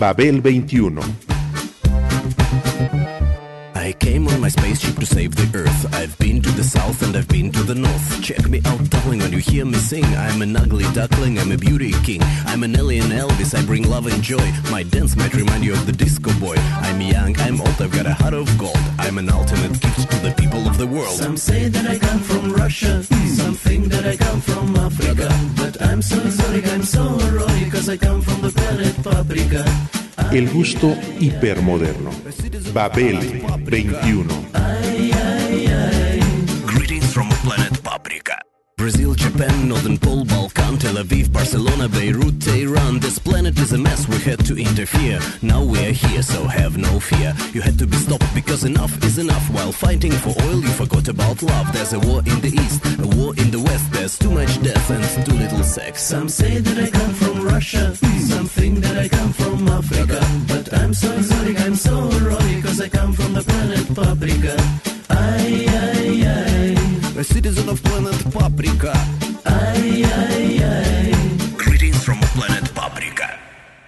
Babel 21. I came on my spaceship to save the Earth. I've been to the south and I've been to the north. Check me out, darling, when you hear me sing. I'm an ugly duckling, I'm a beauty king. I'm an alien Elvis, I bring love and joy. My dance might remind you of the disco boy. I'm young, I'm old, I've got a heart of gold. I'm an ultimate gift to the people of the world. Some say that I come from Russia, some think that I come from Africa. But I'm so exotic, I'm so erotic, cause I come from the planet Paprika. El gusto hipermoderno. Babel 21. Greetings from planet Paprika. Brazil, Japan, Northern Pole, Balkan, Tel Aviv, Barcelona, Beirut, Tehran. This planet is a mess, we had to interfere. Now we are here, so have no fear. You had to be stopped because enough is enough. While fighting for oil, you forgot about love. There's a war in the east, a war in the west. There's too much death and too little sex. Some say that I come from Russia, some think that I come from Africa. But I'm so exotic, I'm so erotic, cause I come from the planet Paprika. Ay, ay, ay. A citizen of planet Paprika. Ay, ay, ay. Greetings from planet Paprika.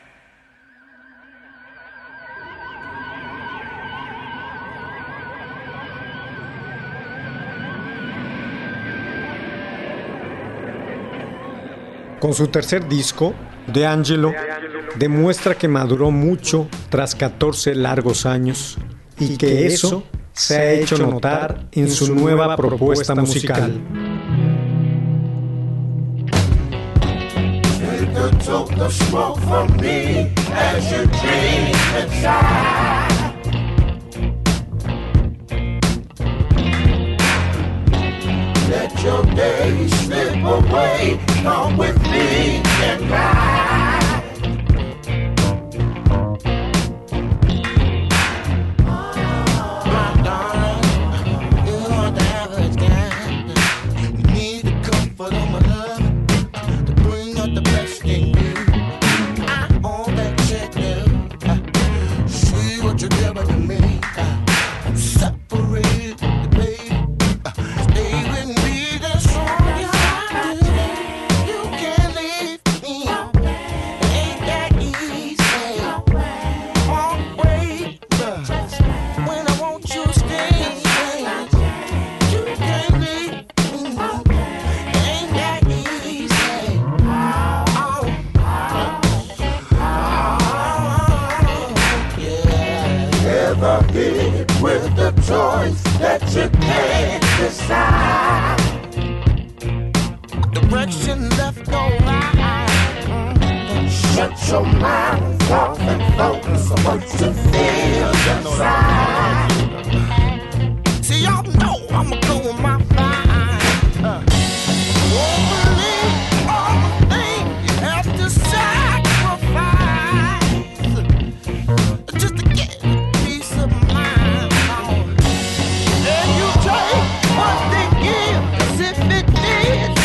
Con su tercer disco, D'Angelo demuestra que maduró mucho tras 14 largos años y que eso se ha hecho notar en su nueva propuesta musical. Took the smoke from me as you dream inside. Let your days slip away, come with me and ride. My darling, you are the average guy. You need the comfort of my love to bring out the best in you. I own that check now. See what you're giving to me. I'm separated, baby. Stay with me, that's all you have to do. You can't leave me. It ain't that easy. Won't wait when I want you to stay. You can't leave me. It ain't that easy. Ever hit with the choice that you can't decide? Direction left or right. Shut your mind off and focus on what you feel inside. See, y'all know I'ma go with my mind. Won't believe all the things you have to sacrifice just to get a peace of mind. And you take what they give as if it did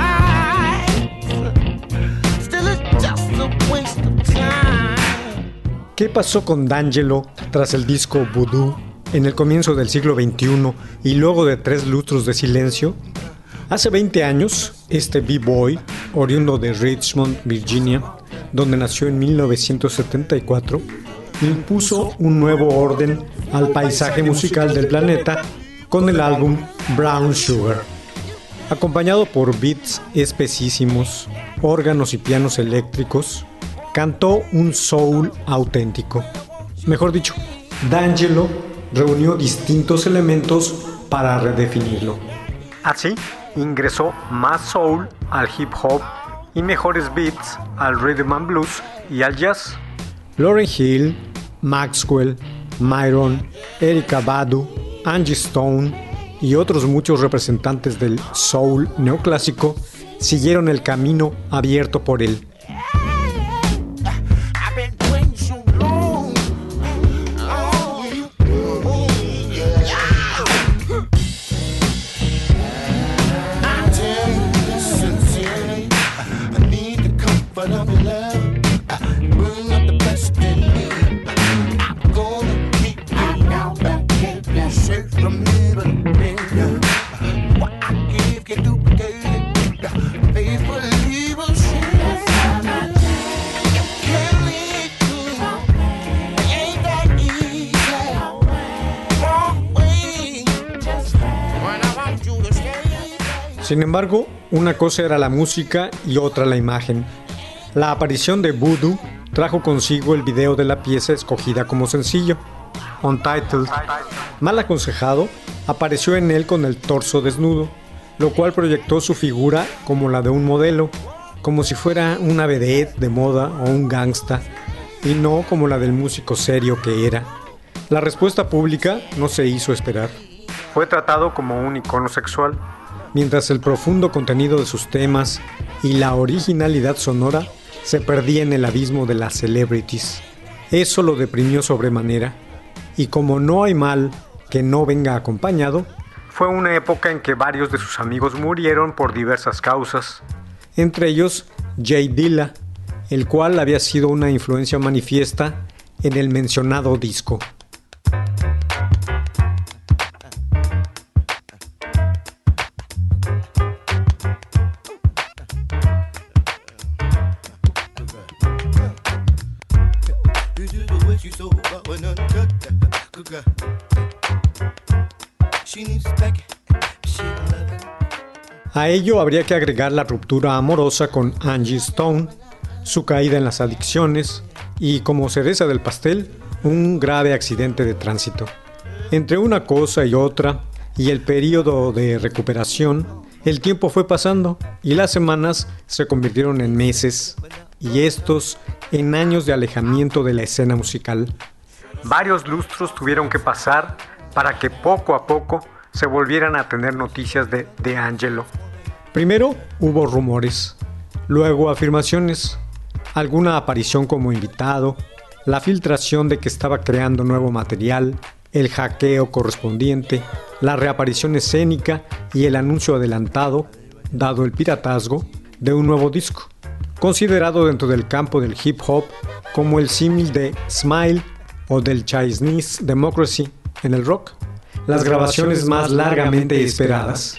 suffice. Still it's just a waste of time. ¿Qué pasó con D'Angelo tras el disco Voodoo en el comienzo del siglo XXI y luego de 3 lustros de silencio? Hace 20 años, este B-Boy, oriundo de Richmond, Virginia, donde nació en 1974, impuso un nuevo orden al paisaje musical del planeta con el álbum Brown Sugar. Acompañado por beats espesísimos, órganos y pianos eléctricos, cantó un soul auténtico. Mejor dicho, D'Angelo reunió distintos elementos para redefinirlo. Así, ingresó más soul al hip hop y mejores beats al rhythm and blues y al jazz. Lauryn Hill, Maxwell, Myron, Erykah Badu, Angie Stone y otros muchos representantes del soul neoclásico siguieron el camino abierto por él. Sin embargo, una cosa era la música y otra la imagen. La aparición de Voodoo trajo consigo el video de la pieza escogida como sencillo, Untitled. Mal aconsejado, apareció en él con el torso desnudo, lo cual proyectó su figura como la de un modelo, como si fuera una vedette de moda o un gangsta, y no como la del músico serio que era. La respuesta pública no se hizo esperar. Fue tratado como un icono sexual, mientras el profundo contenido de sus temas y la originalidad sonora se perdía en el abismo de las celebrities. Eso lo deprimió sobremanera, y como no hay mal que no venga acompañado, fue una época en que varios de sus amigos murieron por diversas causas, entre ellos Jay Dilla, el cual había sido una influencia manifiesta en el mencionado disco. A ello habría que agregar la ruptura amorosa con Angie Stone, su caída en las adicciones y, como cereza del pastel, un grave accidente de tránsito. Entre una cosa y otra, y el periodo de recuperación, el tiempo fue pasando y las semanas se convirtieron en meses, y estos en años de alejamiento de la escena musical. Varios lustros tuvieron que pasar para que poco a poco se volvieran a tener noticias de D'Angelo. Primero hubo rumores, luego afirmaciones, alguna aparición como invitado, la filtración de que estaba creando nuevo material, el hackeo correspondiente, la reaparición escénica y el anuncio adelantado, dado el piratazgo, de un nuevo disco, considerado dentro del campo del hip hop como el símil de Smile o del Chinese Democracy en el rock, las grabaciones más largamente esperadas.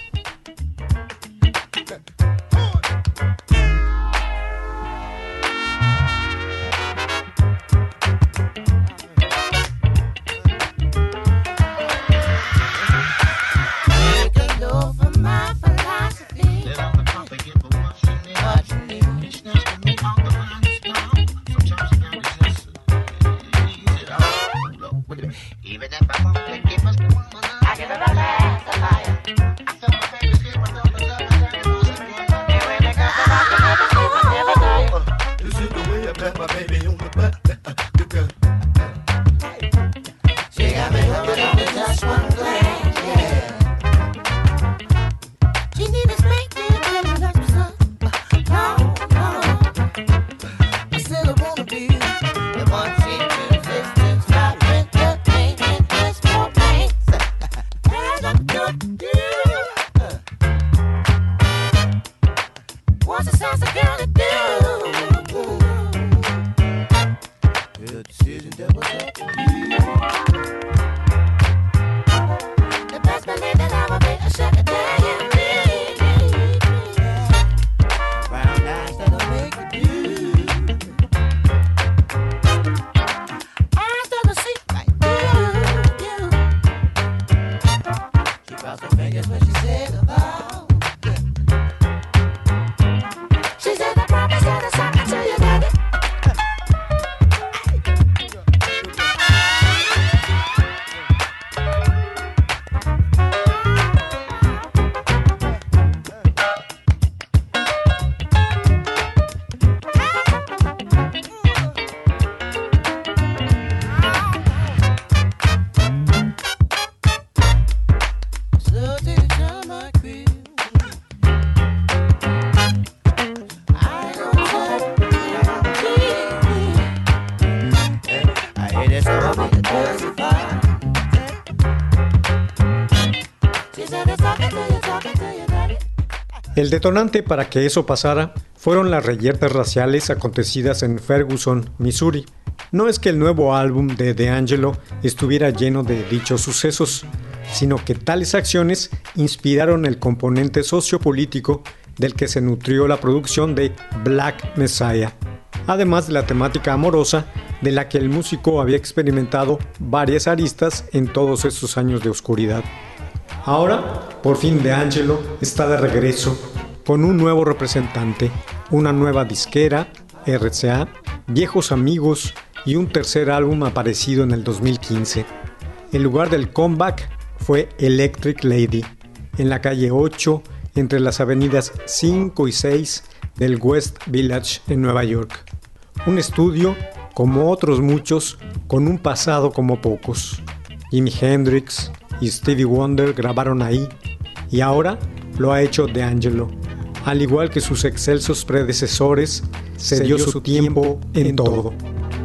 El detonante para que eso pasara fueron las reyertas raciales acontecidas en Ferguson, Missouri. No es que el nuevo álbum de D'Angelo estuviera lleno de dichos sucesos, sino que tales acciones inspiraron el componente sociopolítico del que se nutrió la producción de Black Messiah, además de la temática amorosa de la que el músico había experimentado varias aristas en todos estos años de oscuridad. Ahora, por fin D'Angelo está de regreso con un nuevo representante, una nueva disquera, RCA, viejos amigos y un tercer álbum aparecido en el 2015. El lugar del comeback fue Electric Lady, en la calle 8, entre las avenidas 5 y 6 del West Village en Nueva York. Un estudio, como otros muchos, con un pasado como pocos. Jimi Hendrix y Stevie Wonder grabaron ahí, y ahora lo ha hecho D'Angelo. Al igual que sus excelsos predecesores, se dio su tiempo en todo.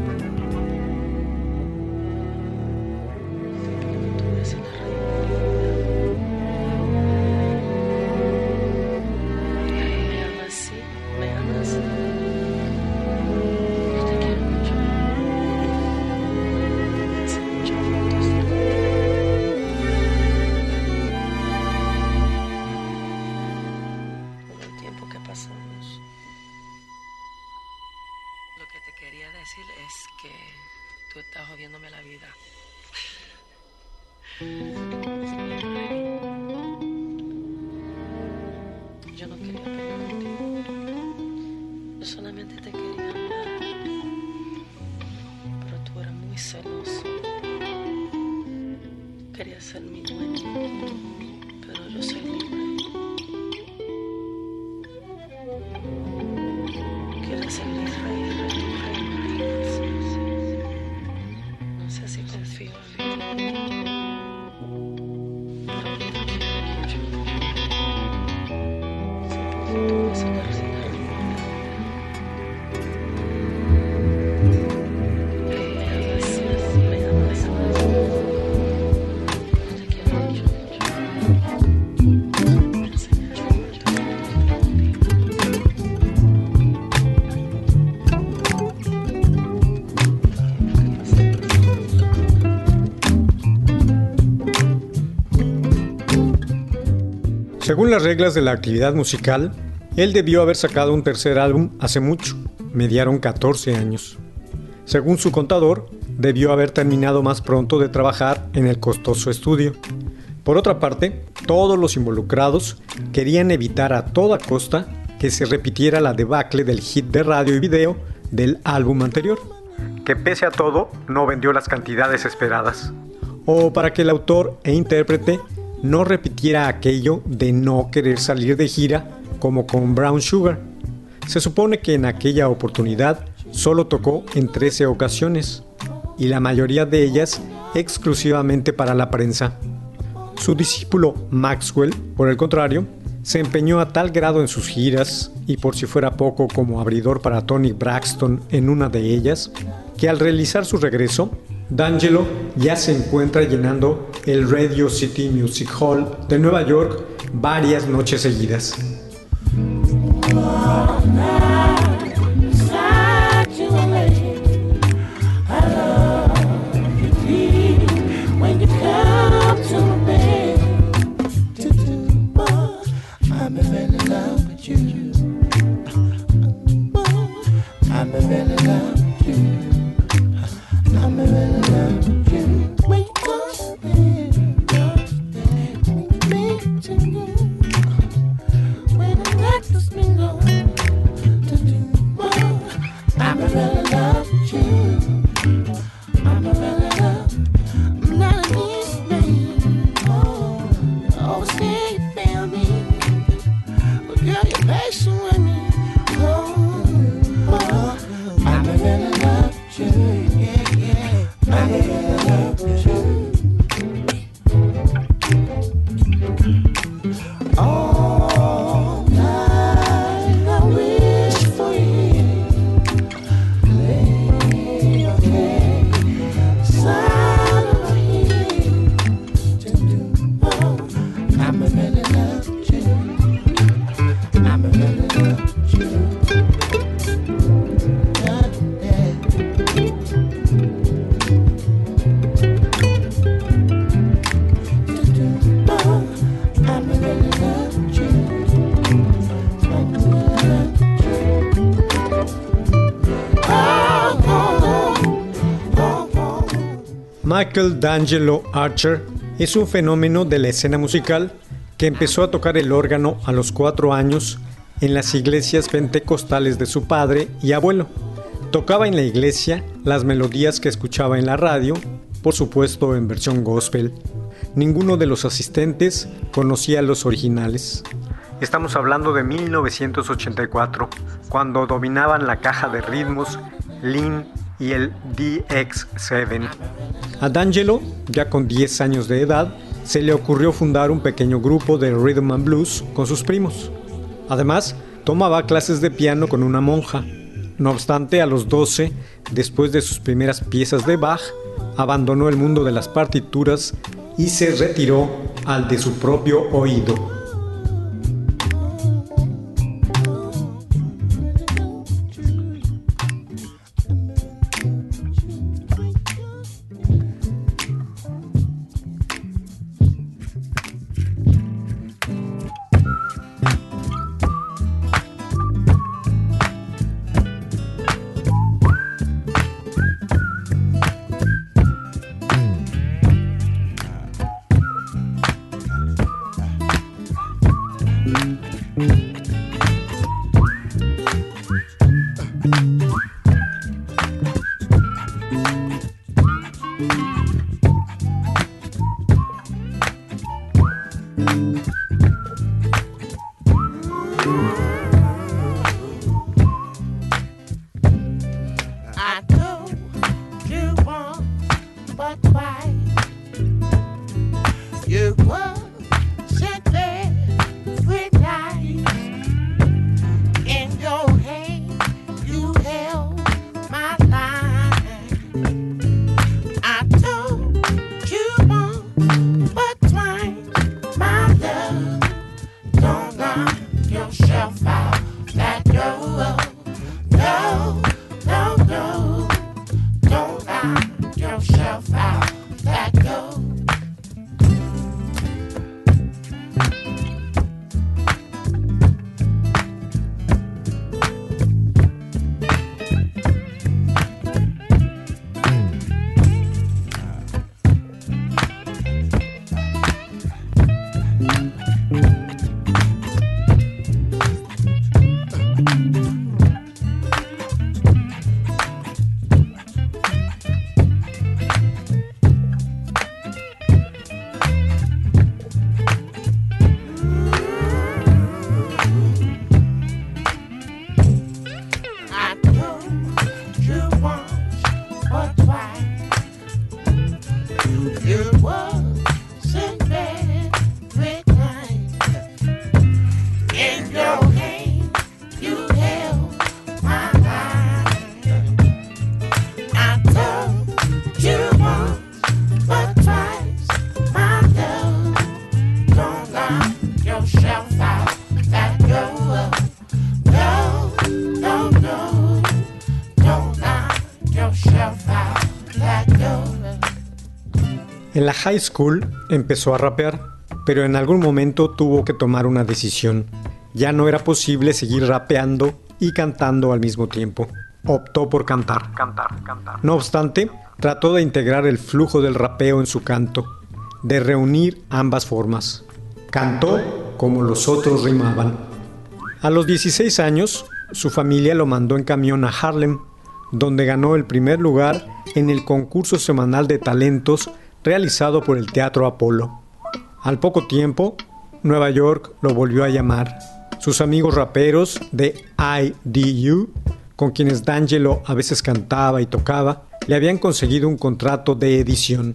Yo no quería pelear contigo. Yo solamente te quería amar. Pero tú eras muy celoso. Querías ser mi dueño. Pero yo soy libre. Quiero ser mi rey. No sé si confío en ti. Según las reglas de la actividad musical, él debió haber sacado un tercer álbum hace mucho, mediaron 14 años. Según su contador, debió haber terminado más pronto de trabajar en el costoso estudio. Por otra parte, todos los involucrados querían evitar a toda costa que se repitiera la debacle del hit de radio y video del álbum anterior, que pese a todo no vendió las cantidades esperadas, o para que el autor e intérprete no repitiera aquello de no querer salir de gira como con Brown Sugar. Se supone que en aquella oportunidad solo tocó en 13 ocasiones, y la mayoría de ellas exclusivamente para la prensa. Su discípulo Maxwell, por el contrario, se empeñó a tal grado en sus giras, y por si fuera poco como abridor para Toni Braxton en una de ellas, que al realizar su regreso, D'Angelo ya se encuentra llenando el Radio City Music Hall de Nueva York varias noches seguidas. Michael D'Angelo Archer Es un fenómeno de la escena musical que empezó a tocar el órgano a los 4 años en las iglesias pentecostales de su padre y abuelo. Tocaba en la iglesia las melodías que escuchaba en la radio, por supuesto en versión gospel. Ninguno de los asistentes conocía los originales. Estamos hablando de 1984, cuando dominaban la caja de ritmos Lean y el DX7. A D'Angelo, ya con 10 años de edad, se le ocurrió fundar un pequeño grupo de rhythm and blues con sus primos. Además, tomaba clases de piano con una monja. No obstante, a los 12, después de sus primeras piezas de Bach, abandonó el mundo de las partituras y se retiró al de su propio oído. En la high school empezó a rapear, pero en algún momento tuvo que tomar una decisión. Ya no era posible seguir rapeando y cantando al mismo tiempo. Optó por cantar. No obstante, trató de integrar el flujo del rapeo en su canto, de reunir ambas formas. Cantó como los otros rimaban. A los 16 años, su familia lo mandó en camión a Harlem, donde ganó el primer lugar en el concurso semanal de talentos realizado por el Teatro Apolo. Al poco tiempo, Nueva York lo volvió a llamar. Sus amigos raperos de IDU, con quienes D'Angelo a veces cantaba y tocaba, le habían conseguido un contrato de edición.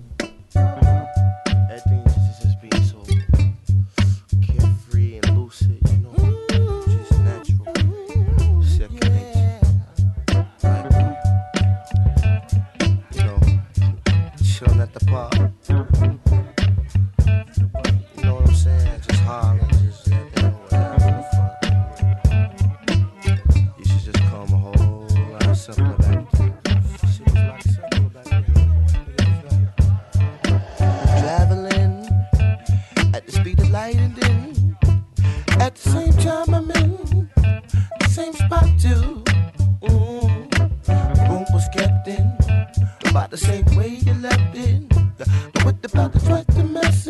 The same way you left it, but what about the twice the mess?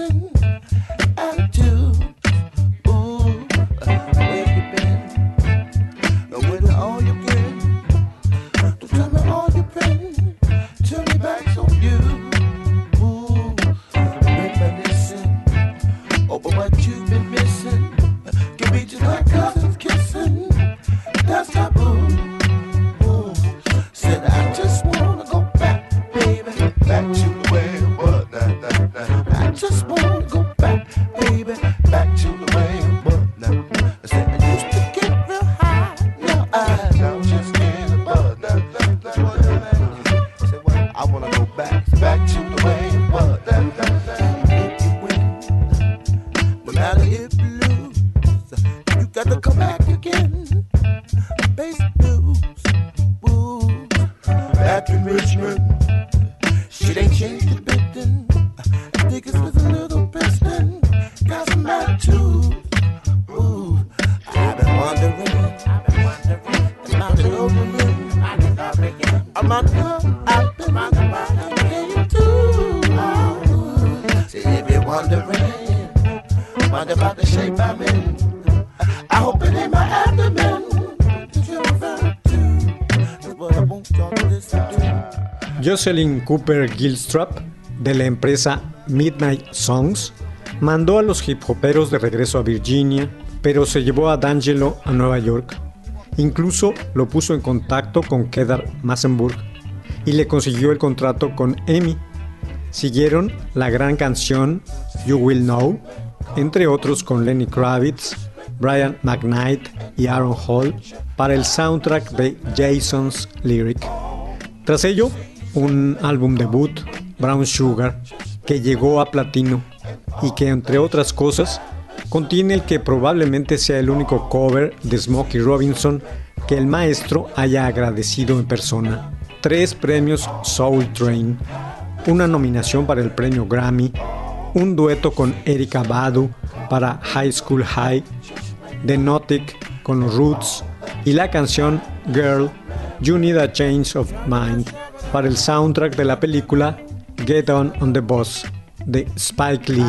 wondering about the open room. I'm not I've been wondering too. See if you're wondering, wonder about the shape I'm in. I hope it ain't my abdomen that you're referring to. Is what I want y'all to listen to. Jocelyn Cooper Gilstrap, de la empresa Midnight Songs, mandó a los hip hoperos de regreso a Virginia, pero se llevó a D'Angelo a Nueva York. Incluso lo puso en contacto con Kedar Massenburg y le consiguió el contrato con EMI. Siguieron la gran canción You Will Know, entre otros con Lenny Kravitz, Brian McKnight y Aaron Hall, para el soundtrack de Jason's Lyric. Tras ello, un álbum debut, Brown Sugar, que llegó a platino y que, entre otras cosas, contiene el que probablemente sea el único cover de Smokey Robinson que el maestro haya agradecido en persona. 3 premios Soul Train, una nominación para el premio Grammy, un dueto con Erykah Badu para High School High, The Nautic con los Roots y la canción Girl, You Need a Change of Mind para el soundtrack de la película Get on the Bus de Spike Lee.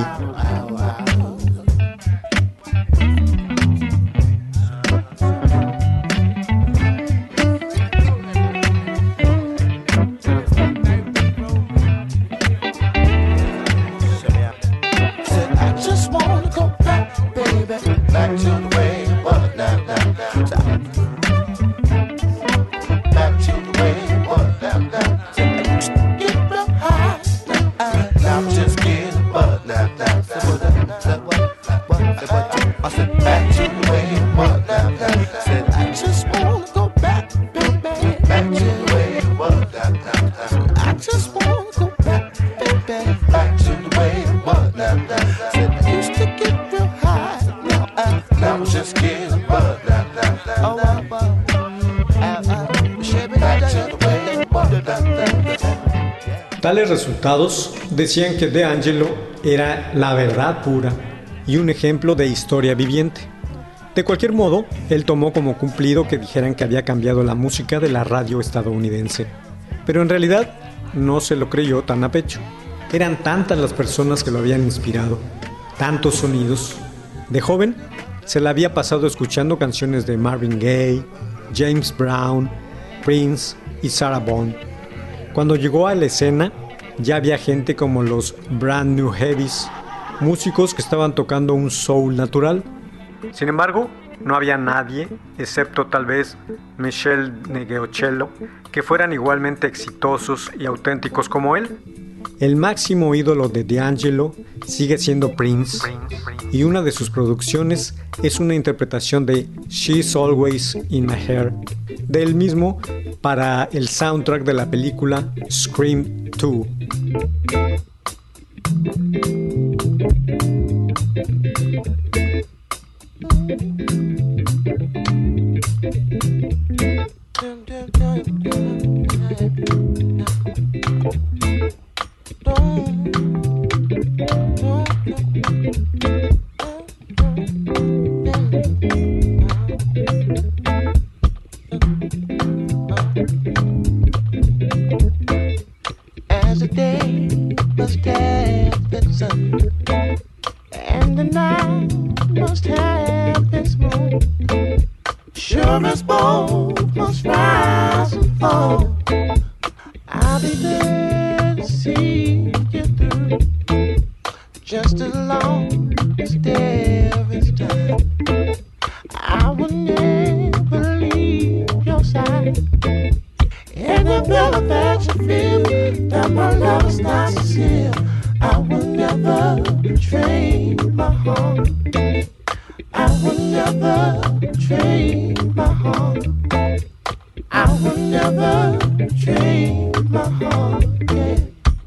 Tales resultados decían que D'Angelo era la verdad pura y un ejemplo de historia viviente. De cualquier modo, él tomó como cumplido que dijeran que había cambiado la música de la radio estadounidense. Pero en realidad no se lo creyó tan a pecho. Eran tantas las personas que lo habían inspirado, tantos sonidos. De joven, se la había pasado escuchando canciones de Marvin Gaye, James Brown, Prince y Sarah Vaughan. Cuando llegó a la escena, ya había gente como los Brand New Heavies, músicos que estaban tocando un soul natural. Sin embargo, no había nadie, excepto tal vez Michelle Ngeocello, que fueran igualmente exitosos y auténticos como él. El máximo ídolo de D'Angelo sigue siendo Prince, y una de sus producciones es una interpretación de She's Always in My Hair, de él mismo para el soundtrack de la película Scream 2. As the day must have its sun, and the night must have its moon, sure as both must rise and fall, I'll be there to see you through, just as long as there is time. I will never leave your side. And the better that you feel, that my love is not sincere, I will never betray my heart. I will never betray my heart. I will never betray my heart. Yeah.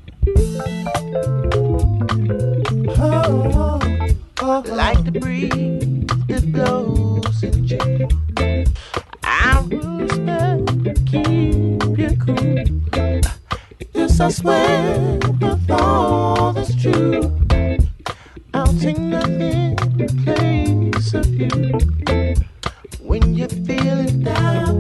Oh, oh, like the breeze that blows in June, I will respect, keep you cool. This I swear with all that's true. I'll take nothing in place of you. When when you're feeling down,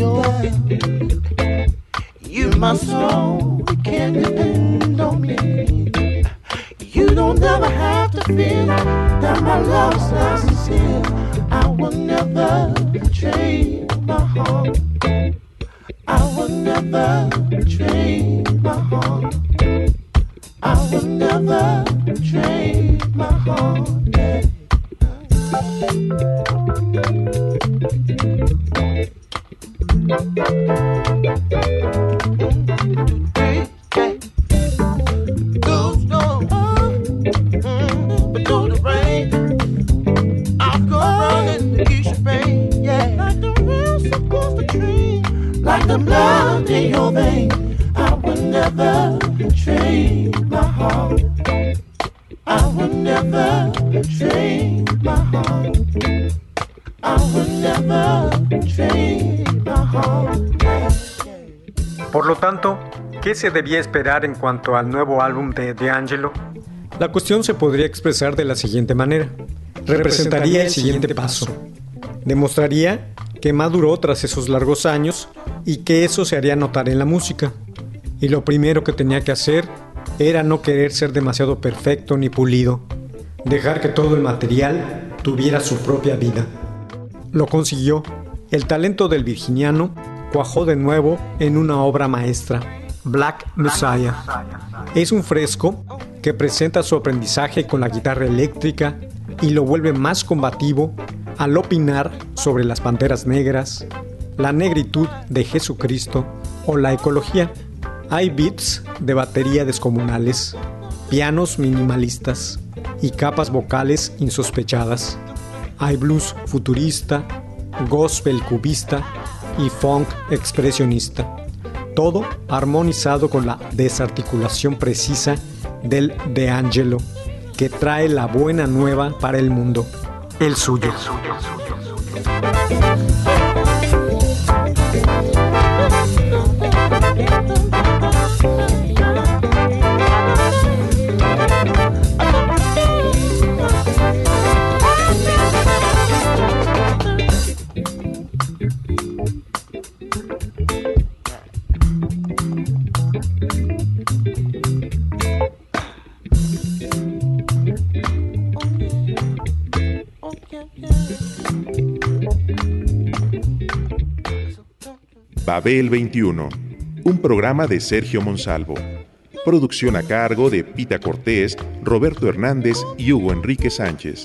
you my soul, you can depend on me. You don't never have to fear that my love's not sincere. I will never betray my heart. I will never betray my heart. I will never betray my heart. Yeah. Like the blood in your vein, I will never betray my heart. I will never betray my heart. I will never betray my heart. Por lo tanto, ¿qué se debía esperar en cuanto al nuevo álbum de D'Angelo? La cuestión se podría expresar de la siguiente manera. Representaría el siguiente paso. Demostraría que maduró tras esos largos años y que eso se haría notar en la música. Y lo primero que tenía que hacer era no querer ser demasiado perfecto ni pulido, dejar que todo el material tuviera su propia vida. Lo consiguió. El talento del virginiano cuajó de nuevo en una obra maestra, Black Messiah. Es un fresco que presenta su aprendizaje con la guitarra eléctrica y lo vuelve más combativo al opinar sobre las panteras negras, la negritud de Jesucristo o la ecología. Hay beats de batería descomunales, pianos minimalistas y capas vocales insospechadas. Hay blues futurista, gospel cubista y funk expresionista. Todo armonizado con la desarticulación precisa del D'Angelo, que trae la buena nueva para el mundo, el suyo. Babel 21, un programa de Sergio Monsalvo. Producción a cargo de Pita Cortés, Roberto Hernández y Hugo Enrique Sánchez.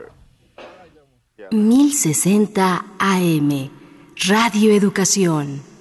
AM, Radio Educación.